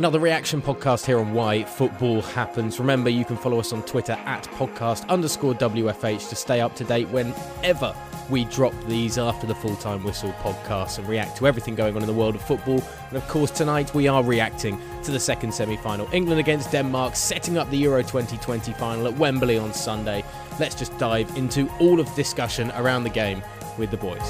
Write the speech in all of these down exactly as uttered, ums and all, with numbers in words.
Another reaction podcast here on Why Football Happens. Remember, you can follow us on Twitter at podcast underscore W F H to stay up to date whenever we drop these after the full-time whistle podcast and react to everything going on in the world of football. And of course, tonight we are reacting to the second semi-final. England against Denmark, setting up the Euro twenty twenty final at Wembley on Sunday. Let's just dive into all of the discussion around the game with the boys.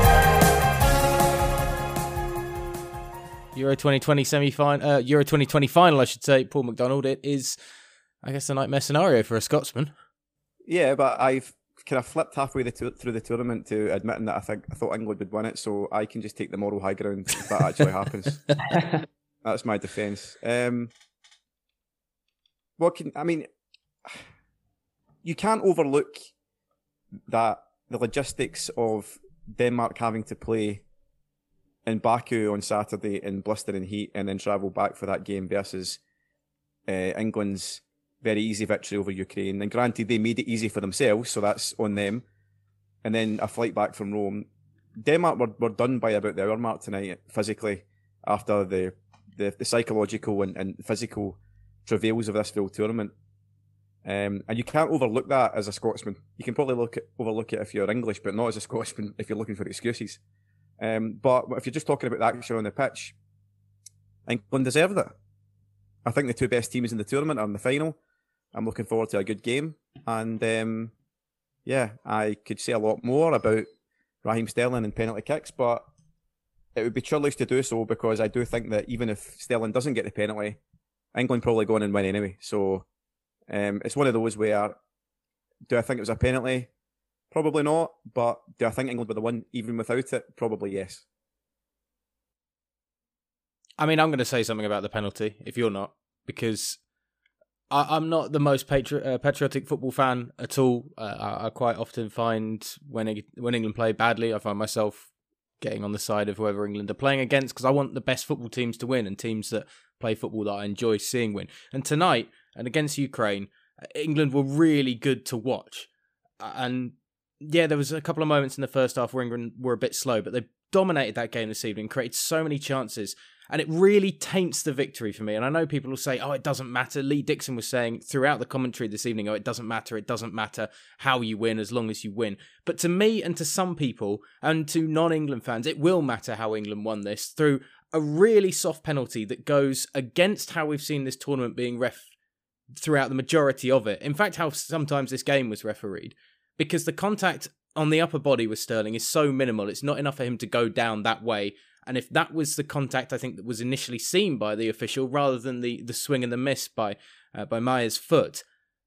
Euro twenty twenty semi-final, uh, Euro twenty twenty final, I should say. Paul McDonald, it is, I guess, a nightmare scenario for a Scotsman. Yeah, but I've kind of flipped halfway the to- through the tournament to admitting that I think I thought England would win it, so I can just take the moral high ground if that actually happens. That's my defence. Um, what can I mean? You can't overlook that the logistics of Denmark having to play in Baku on Saturday in blistering heat and then travel back for that game versus uh, England's very easy victory over Ukraine. And granted, they made it easy for themselves, so that's on them. And then a flight back from Rome. Denmark were, were done by about the hour mark tonight, physically, after the the, the psychological and, and physical travails of this full tournament. Um, and you can't overlook that as a Scotsman. You can probably look at, overlook it if you're English, but not as a Scotsman if you're looking for excuses. Um, but if you're just talking about the action on the pitch, England deserved it. I think the two best teams in the tournament are in the final. I'm looking forward to a good game. And um, yeah, I could say a lot more about Raheem Sterling and penalty kicks, but it would be churlish to do so because I do think that even if Sterling doesn't get the penalty, England probably go on and win anyway. So um, it's one of those where, do I think it was a penalty? Probably not, but do I think England would have won even without it? Probably yes. I mean, I'm going to say something about the penalty, if you're not, because I, I'm not the most patri- uh, patriotic football fan at all. Uh, I, I quite often find when it, when England play badly, I find myself getting on the side of whoever England are playing against because I want the best football teams to win and teams that play football that I enjoy seeing win. And tonight, and against Ukraine, England were really good to watch. And yeah, there was a couple of moments in the first half where England were a bit slow, but they dominated that game this evening, created so many chances. And it really taints the victory for me. And I know people will say, oh, it doesn't matter. Lee Dixon was saying throughout the commentary this evening, oh, it doesn't matter. It doesn't matter how you win as long as you win. But to me and to some people and to non-England fans, it will matter how England won this through a really soft penalty that goes against how we've seen this tournament being ref throughout the majority of it. In fact, how sometimes this game was refereed. Because the contact on the upper body with Sterling is so minimal. It's not enough for him to go down that way. And if that was the contact, I think, that was initially seen by the official, rather than the, the swing and the miss by uh, by Meyer's foot,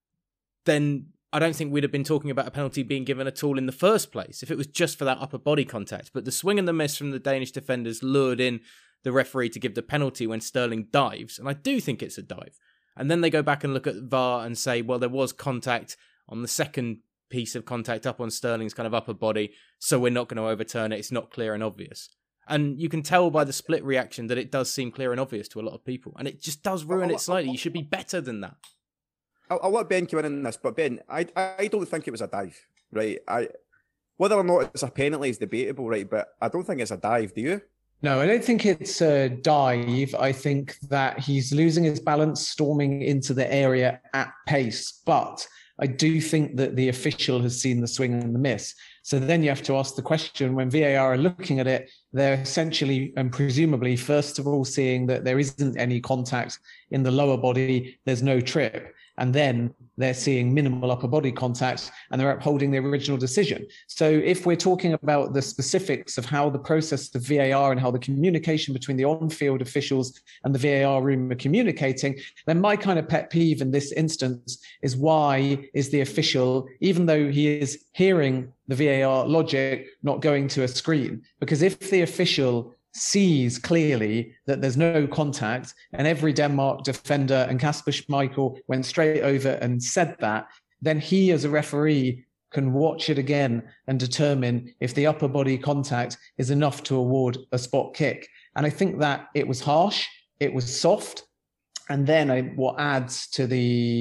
then I don't think we'd have been talking about a penalty being given at all in the first place, if it was just for that upper body contact. But the swing and the miss from the Danish defenders lured in the referee to give the penalty when Sterling dives. And I do think it's a dive. And then they go back and look at V A R and say, well, there was contact on the second piece of contact up on Sterling's kind of upper body, so we're not going to overturn it. It's not clear and obvious. And you can tell by the split reaction that it does seem clear and obvious to a lot of people. And it just does ruin it slightly. You should be better than that. I'll, I'll let Ben come in on this, but Ben, I I don't think it was a dive, right? I Whether or not it's a penalty is debatable, right? But I don't think it's a dive, do you? No, I don't think it's a dive. I think that he's losing his balance, storming into the area at pace. But I do think that the official has seen the swing and the miss. So then you have to ask the question, when V A R are looking at it, they're essentially and presumably, first of all, seeing that there isn't any contact in the lower body, there's no trip. And then they're seeing minimal upper body contact and they're upholding the original decision. So if we're talking about the specifics of how the process of V A R and how the communication between the on-field officials and the V A R room are communicating, then my kind of pet peeve in this instance is why is the official, even though he is hearing the V A R logic, not going to a screen? Because if the official sees clearly that there's no contact and every Denmark defender and Kasper Schmeichel went straight over and said that, then he as a referee can watch it again and determine if the upper body contact is enough to award a spot kick. And I think that it was harsh, it was soft, and then I, what adds to the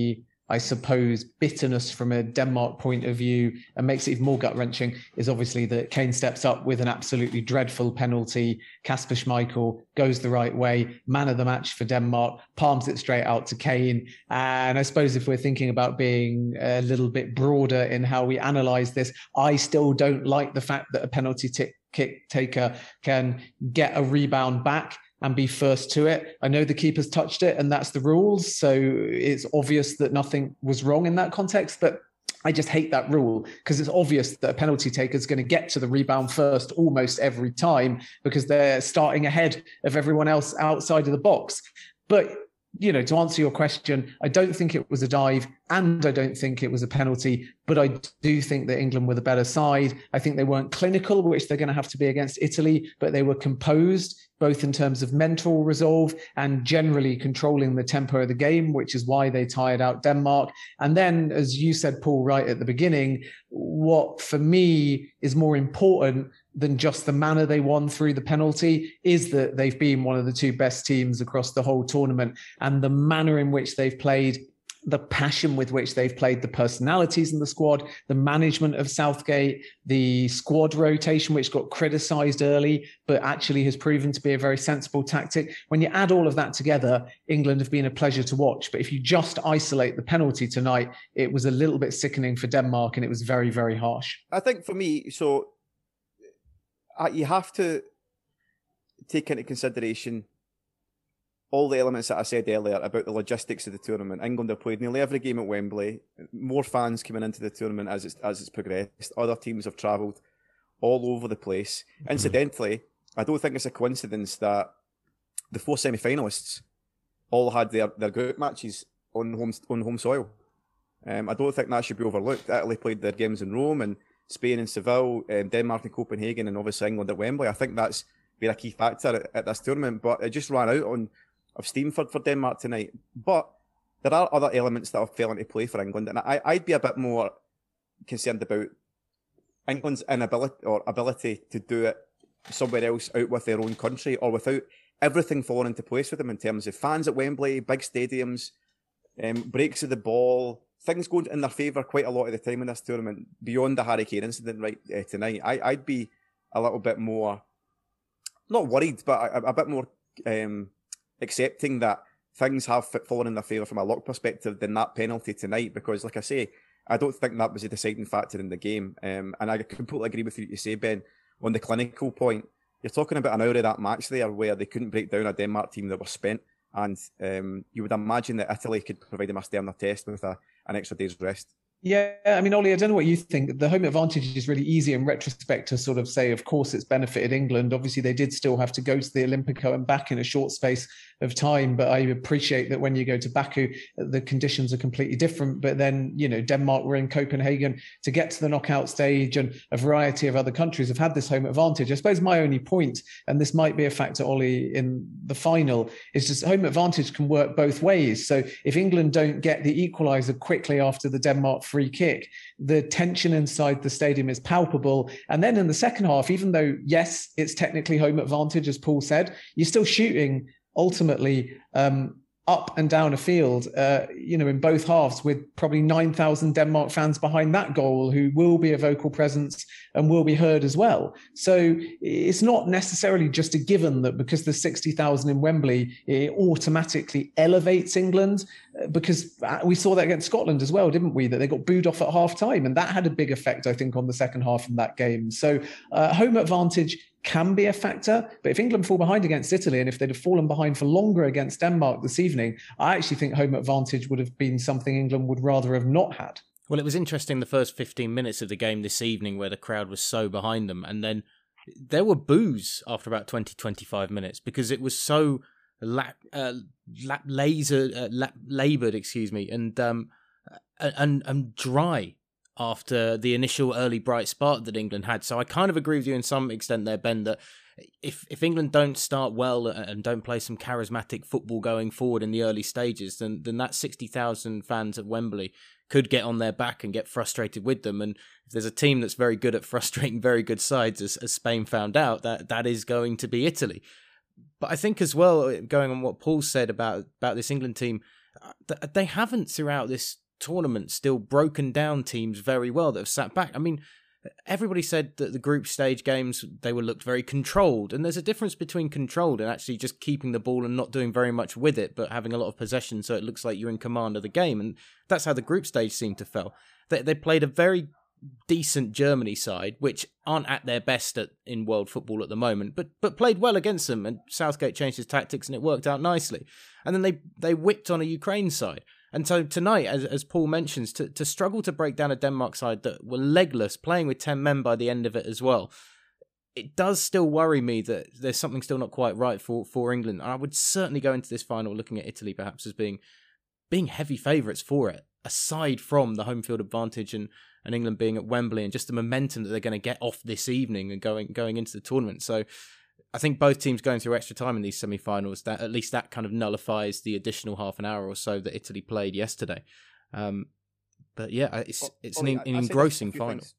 I suppose, bitterness from a Denmark point of view and makes it even more gut-wrenching is obviously that Kane steps up with an absolutely dreadful penalty. Kasper Schmeichel goes the right way, man of the match for Denmark, palms it straight out to Kane. And I suppose if we're thinking about being a little bit broader in how we analyse this, I still don't like the fact that a penalty t- kick taker can get a rebound back and be first to it. I know the keeper's touched it and that's the rules, so it's obvious that nothing was wrong in that context, but I just hate that rule because it's obvious that a penalty taker is going to get to the rebound first almost every time because they're starting ahead of everyone else outside of the box. But you know, to answer your question, I don't think it was a dive and I don't think it was a penalty, but I do think that England were the better side. I think they weren't clinical, which they're going to have to be against Italy, but they were composed, both in terms of mental resolve and generally controlling the tempo of the game, which is why they tired out Denmark. And then, as you said, Paul, right at the beginning, what for me is more important than just the manner they won through the penalty is that they've been one of the two best teams across the whole tournament, and the manner in which they've played, the passion with which they've played, the personalities in the squad, the management of Southgate, the squad rotation, which got criticised early, but actually has proven to be a very sensible tactic. When you add all of that together, England have been a pleasure to watch. But if you just isolate the penalty tonight, it was a little bit sickening for Denmark and it was very, very harsh. I think for me, so uh, you have to take into consideration all the elements that I said earlier about the logistics of the tournament. England have played nearly every game at Wembley. More fans coming into the tournament as it's, as it's progressed. Other teams have travelled all over the place. Mm-hmm. Incidentally, I don't think it's a coincidence that the four semi-finalists all had their, their group matches on home on home soil. Um, I don't think that should be overlooked. Italy played their games in Rome, and Spain in Seville, um, Denmark in Copenhagen, and obviously England at Wembley. I think that's been a key factor at, at this tournament, but it just ran out on of steam for, for Denmark tonight. But there are other elements that have fell into play for England, and I, I'd be a bit more concerned about England's inability or ability to do it somewhere else out with their own country, or without everything falling into place for them in terms of fans at Wembley, big stadiums, um, breaks of the ball, things going in their favour quite a lot of the time in this tournament, beyond the Harry Kane incident right uh, tonight. I, I'd be a little bit more, not worried, but a, a bit more um, accepting that things have fallen in their favour from a luck perspective than that penalty tonight, because like I say, I don't think that was a deciding factor in the game. Um, and I completely agree with you, you say, Ben, on the clinical point. You're talking about an hour of that match there where they couldn't break down a Denmark team that were spent, and um, you would imagine that Italy could provide them a sterner test with a, an extra day's rest. Yeah, I mean, Ollie, I don't know what you think. The home advantage is really easy in retrospect to sort of say, of course, it's benefited England. Obviously, they did still have to go to the Olympico and back in a short space of time. But I appreciate that when you go to Baku, the conditions are completely different. But then, you know, Denmark were in Copenhagen to get to the knockout stage, and a variety of other countries have had this home advantage. I suppose my only point, and this might be a factor, Ollie, in the final, is just home advantage can work both ways. So if England don't get the equaliser quickly after the Denmark free kick, the tension inside the stadium is palpable. And then in the second half, even though, yes, it's technically home advantage, as Paul said, you're still shooting ultimately um, up and down a field, uh, you know, in both halves, with probably nine thousand Denmark fans behind that goal who will be a vocal presence and will be heard as well. So it's not necessarily just a given that because there's sixty thousand in Wembley, it automatically elevates England, because we saw that against Scotland as well, didn't we? That they got booed off at half time, and that had a big effect, I think, on the second half in that game. So uh, home advantage can be a factor, but if England fall behind against Italy, and if they'd have fallen behind for longer against Denmark this evening, I actually think home advantage would have been something England would rather have not had. Well, it was interesting the first fifteen minutes of the game this evening where the crowd was so behind them, and then there were boos after about twenty, twenty-five minutes because it was so la- uh, la- laser, uh, la- laboured, excuse me, and, um, and, and dry after the initial early bright spark that England had. So I kind of agree with you in some extent there, Ben, that if if England don't start well and don't play some charismatic football going forward in the early stages, then then that sixty thousand fans at Wembley could get on their back and get frustrated with them. And if there's a team that's very good at frustrating very good sides, as, as Spain found out, that that is going to be Italy. But I think as well, going on what Paul said about, about this England team, they haven't throughout this tournament still broken down teams very well that have sat back. I mean, everybody said that the group stage games, they were looked very controlled. And there's a difference between controlled and actually just keeping the ball and not doing very much with it, but having a lot of possession so it looks like you're in command of the game. And that's how the group stage seemed to feel. They, they played a very decent Germany side, which aren't at their best at, in world football at the moment, but but played well against them. And Southgate changed his tactics and it worked out nicely. And then they, they whipped on a Ukraine side. And so tonight, as as Paul mentions, to, to struggle to break down a Denmark side that were legless, playing with ten men by the end of it as well, it does still worry me that there's something still not quite right for, for England. And I would certainly go into this final looking at Italy perhaps as being being heavy favourites for it, aside from the home field advantage and, and England being at Wembley and just the momentum that they're going to get off this evening and going going into the tournament. So I think both teams going through extra time in these semi-finals, that at least that kind of nullifies the additional half an hour or so that Italy played yesterday. Um, but yeah, it's it's Ollie, an, an engrossing final. Things.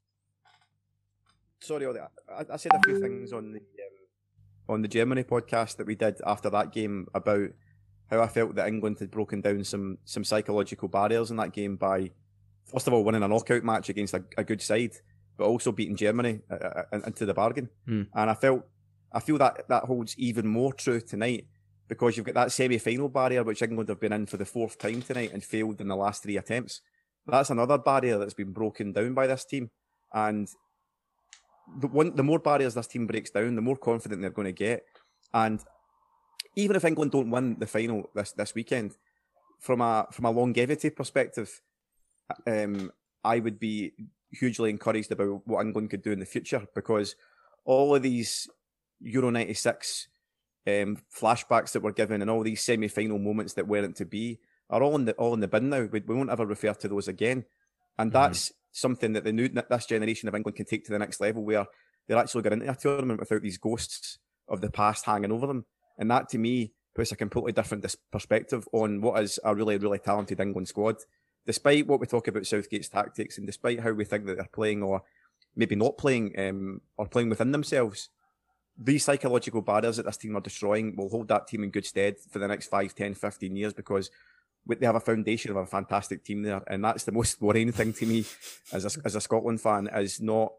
Sorry, Ollie, I, I said a few things on the um, on the Germany podcast that we did after that game about how I felt that England had broken down some some psychological barriers in that game by, first of all, winning a knockout match against a, a good side, but also beating Germany uh, uh, into the bargain. Mm. And I felt. I feel that that holds even more true tonight because you've got that semi-final barrier which England have been in for the fourth time tonight and failed in the last three attempts. That's another barrier that's been broken down by this team. And the one, the more barriers this team breaks down, the more confident they're going to get. And even if England don't win the final this, this weekend, from a from a longevity perspective, um, I would be hugely encouraged about what England could do in the future because all of these Euro ninety-six um, flashbacks that were given and all these semi-final moments that weren't to be are all in the all in the bin now. We, we won't ever refer to those again, and mm-hmm. that's something that the new this generation of England can take to the next level, where they're actually going into a tournament without these ghosts of the past hanging over them. And that, to me, puts a completely different dis- perspective on what is a really, really talented England squad. Despite what we talk about Southgate's tactics, and despite how we think that they're playing or maybe not playing um, or playing within themselves, these psychological barriers that this team are destroying will hold that team in good stead for the next five, ten, fifteen years because they have a foundation of a fantastic team there. And that's the most worrying thing to me as a, as a Scotland fan, is not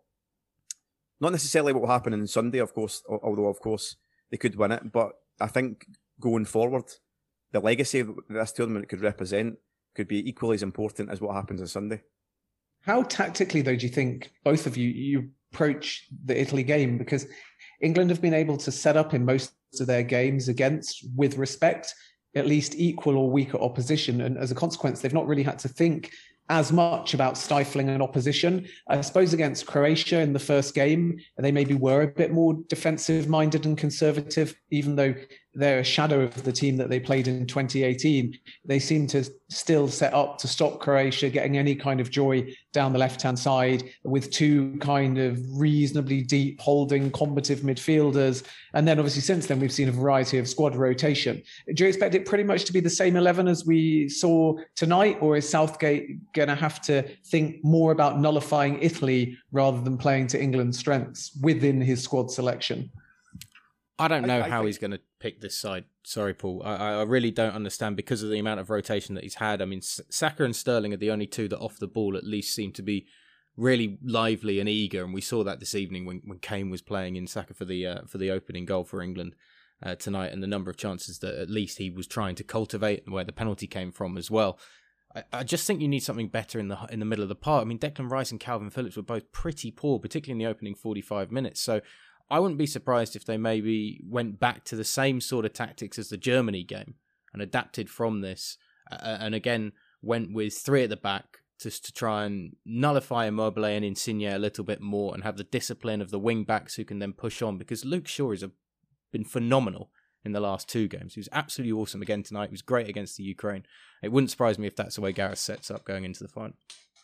not necessarily what will happen on Sunday, of course, although, of course, they could win it. But I think going forward, the legacy that this tournament could represent could be equally as important as what happens on Sunday. How tactically, though, do you think both of you, you approach the Italy game? Because England have been able to set up in most of their games against, with respect, at least equal or weaker opposition. And as a consequence, they've not really had to think as much about stifling an opposition. I suppose against Croatia in the first game, they maybe were a bit more defensive-minded and conservative, even though they're a shadow of the team that they played in twenty eighteen. They seem to still set up to stop Croatia getting any kind of joy down the left-hand side with two kind of reasonably deep holding combative midfielders. And then obviously since then, we've seen a variety of squad rotation. Do you expect it pretty much to be the same eleven as we saw tonight, or is Southgate going to have to think more about nullifying Italy rather than playing to England's strengths within his squad selection? I don't know I, I how think... he's going to pick this side. Sorry, Paul. I, I really don't understand because of the amount of rotation that he's had. I mean, Saka and Sterling are the only two that off the ball at least seem to be really lively and eager, and we saw that this evening when, when Kane was playing in Saka for the uh, for the opening goal for England uh, tonight, and the number of chances that at least he was trying to cultivate, and where the penalty came from as well. I, I just think you need something better in the in the middle of the park. I mean, Declan Rice and Calvin Phillips were both pretty poor, particularly in the opening forty-five minutes. So I wouldn't be surprised if they maybe went back to the same sort of tactics as the Germany game and adapted from this, uh, and again went with three at the back just to try and nullify Immobile and Insigne a little bit more and have the discipline of the wing backs who can then push on, because Luke Shaw has been phenomenal in the last two games. He was absolutely awesome again tonight. He was great against the Ukraine. It wouldn't surprise me if that's the way Gareth sets up going into the final.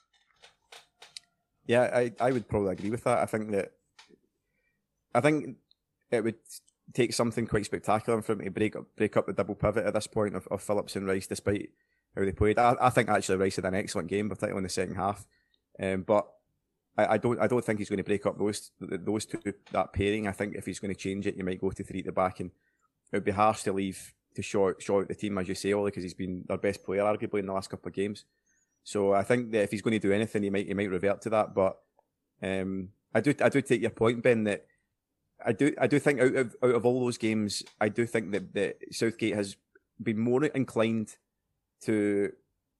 Yeah, I, I would probably agree with that. I think that I think it would take something quite spectacular for him to break up break up the double pivot at this point of, of Phillips and Rice, despite how they played. I, I think actually Rice had an excellent game, particularly in the second half. Um, but I, I don't I don't think he's going to break up those those two, that pairing. I think if he's going to change it, you might go to three at the back, and it would be harsh to leave to short short the team, as you say, Ollie, because he's been their best player arguably in the last couple of games. So I think that if he's going to do anything, he might he might revert to that. But um, I do I do take your point, Ben, that I do I do think out of out of all those games, I do think that, that Southgate has been more inclined to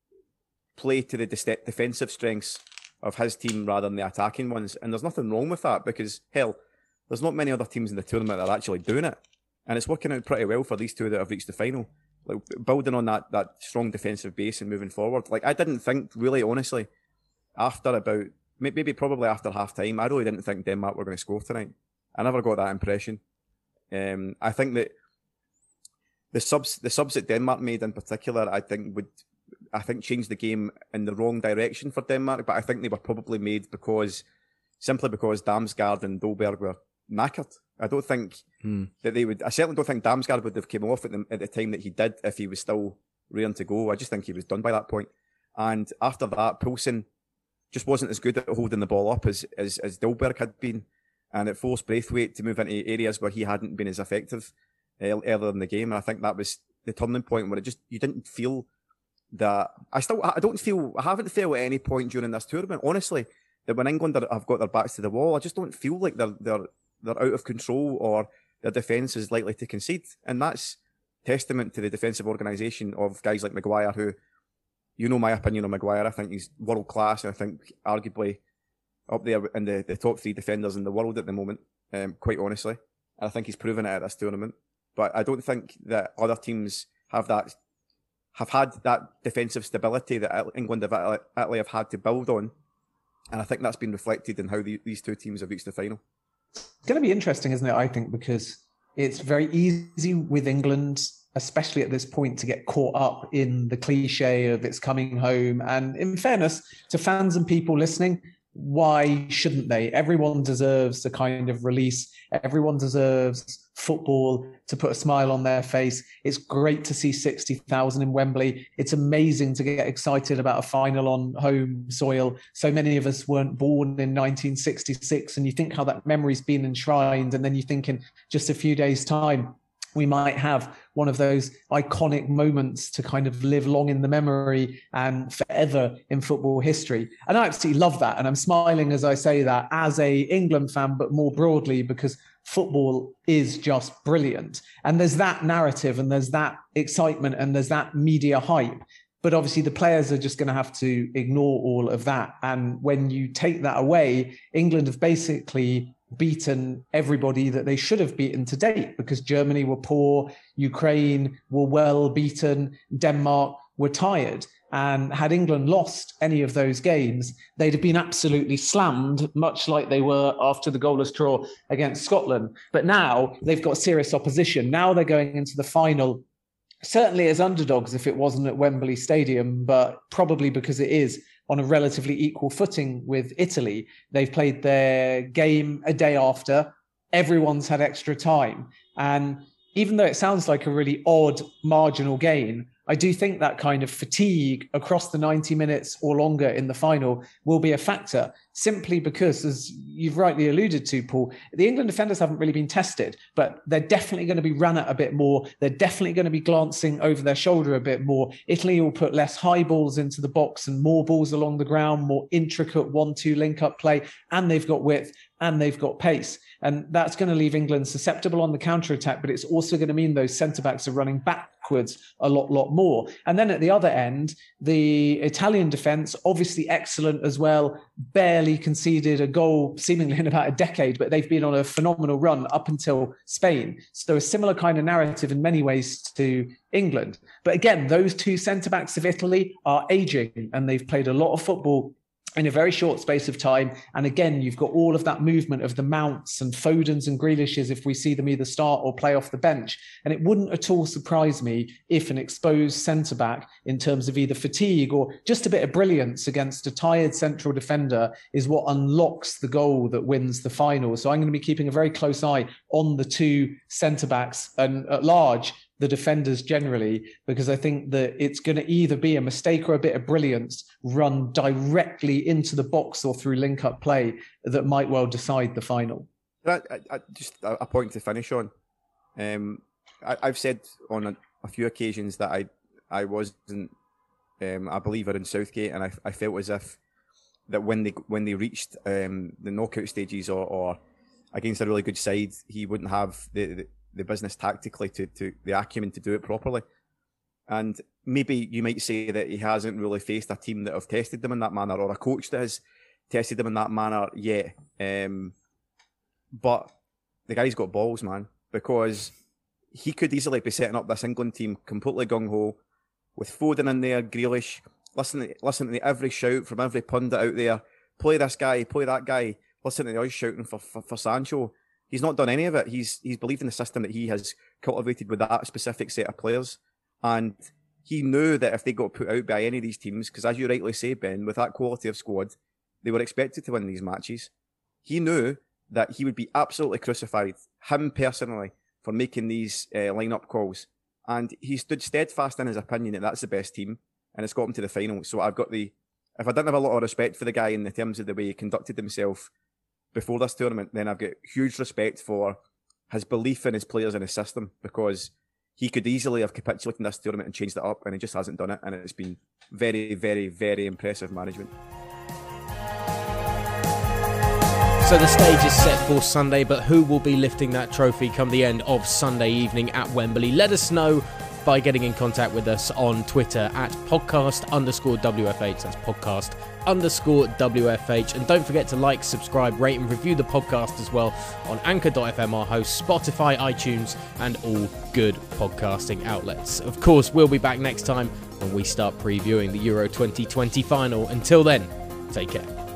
play to the de- defensive strengths of his team rather than the attacking ones. And there's nothing wrong with that because, hell, there's not many other teams in the tournament that are actually doing it. And it's working out pretty well for these two that have reached the final. Like building on that that strong defensive base and moving forward. Like I didn't think, really, honestly, after about, maybe probably after half time, I really didn't think Denmark were going to score tonight. I never got that impression. Um, I think that the subs the subs that Denmark made in particular, I think would I think changed the game in the wrong direction for Denmark, but I think they were probably made because simply because Damsgaard and Dolberg were knackered. I don't think hmm. that they would. I certainly don't think Damsgaard would have came off at the, at the time that he did if he was still rearing to go. I just think he was done by that point. And after that, Poulsen just wasn't as good at holding the ball up as as, as Dolberg had been, and it forced Braithwaite to move into areas where he hadn't been as effective earlier in the game. And I think that was the turning point where it just you didn't feel that. I still I don't feel I haven't felt at any point during this tournament, honestly, that when England are, have got their backs to the wall, I just don't feel like they're they're they're out of control or their defence is likely to concede. And that's testament to the defensive organisation of guys like Maguire, who, you know my opinion on Maguire, I think he's world class and I think arguably up there in the, the top three defenders in the world at the moment, um, quite honestly. And I think he's proven it at this tournament. But I don't think that other teams have that have had that defensive stability that England have Italy have had to build on. And I think that's been reflected in how the, these two teams have reached the final. It's going to be interesting, isn't it, I think, because it's very easy with England, especially at this point, to get caught up in the cliche of it's coming home. And in fairness to fans and people listening, why shouldn't they? Everyone deserves a kind of release. Everyone deserves football to put a smile on their face. It's great to see sixty thousand in Wembley. It's amazing to get excited about a final on home soil. So many of us weren't born in nineteen sixty-six, and you think how that memory's been enshrined, and then you think in just a few days' time, we might have one of those iconic moments to kind of live long in the memory and forever in football history. And I absolutely love that. And I'm smiling as I say that as a England fan, but more broadly because football is just brilliant. And there's that narrative and there's that excitement and there's that media hype. But obviously the players are just going to have to ignore all of that. And when you take that away, England have basically beaten everybody that they should have beaten to date, because Germany were poor, Ukraine were well beaten, Denmark were tired. And had England lost any of those games, they'd have been absolutely slammed, much like they were after the goalless draw against Scotland. But now they've got serious opposition. Now they're going into the final, certainly as underdogs if it wasn't at Wembley Stadium, but probably because it is on a relatively equal footing with Italy. They've played their game a day after. Everyone's had extra time. And even though it sounds like a really odd marginal gain, I do think that kind of fatigue across the ninety minutes or longer in the final will be a factor, simply because, as you've rightly alluded to, Paul, the England defenders haven't really been tested, but they're definitely going to be run at a bit more. They're definitely going to be glancing over their shoulder a bit more. Italy will put less high balls into the box and more balls along the ground, more intricate one two link-up play, and they've got width and they've got pace. And that's going to leave England susceptible on the counter-attack, but it's also going to mean those centre-backs are running backwards a lot, lot more. And then at the other end, the Italian defence, obviously excellent as well, barely conceded a goal seemingly in about a decade, but they've been on a phenomenal run up until Spain. So a similar kind of narrative in many ways to England. But again, those two centre-backs of Italy are ageing, and they've played a lot of football in a very short space of time. And again, you've got all of that movement of the Mounts and Fodens and Grealishes if we see them either start or play off the bench. And it wouldn't at all surprise me if an exposed centre-back in terms of either fatigue or just a bit of brilliance against a tired central defender is what unlocks the goal that wins the final. So I'm going to be keeping a very close eye on the two centre-backs and at large, the defenders generally, because I think that it's going to either be a mistake or a bit of brilliance run directly into the box or through link-up play that might well decide the final. I, I, just a point to finish on. Um, I, I've said on a, a few occasions that I, I wasn't um, I believe, are in Southgate, and I, I felt as if that when they when they reached um, the knockout stages or, or against a really good side, he wouldn't have the, the, the business tactically to, to the acumen to do it properly. And maybe you might say that he hasn't really faced a team that have tested them in that manner, or a coach that has tested them in that manner yet. Um, but the guy's got balls, man, because he could easily be setting up this England team completely gung-ho, with Foden in there, Grealish, listen to, listen to every shout from every pundit out there, play this guy, play that guy, listen to the guys shouting for, for, for Sancho. He's not done any of it. He's he's believed in the system that he has cultivated with that specific set of players. And he knew that if they got put out by any of these teams, because as you rightly say, Ben, with that quality of squad, they were expected to win these matches. He knew that he would be absolutely crucified, him personally, for making these uh, line-up calls. And he stood steadfast in his opinion that that's the best team, and it's got him to the final. So I've got the... If I didn't have a lot of respect for the guy in the terms of the way he conducted himself before this tournament, then I've got huge respect for his belief in his players and his system, because he could easily have capitulated in this tournament and changed it up, and he just hasn't done it. And it's been very, very, very impressive management. So the stage is set for Sunday, but who will be lifting that trophy come the end of Sunday evening at Wembley? Let us know by getting in contact with us on Twitter at podcast underscore WFH. That's podcast underscore WFH. And don't forget to like, subscribe, rate and review the podcast as well on anchor dot f m, our host, Spotify, iTunes and all good podcasting outlets. Of course, we'll be back next time when we start previewing the Euro twenty twenty final. Until then, take care.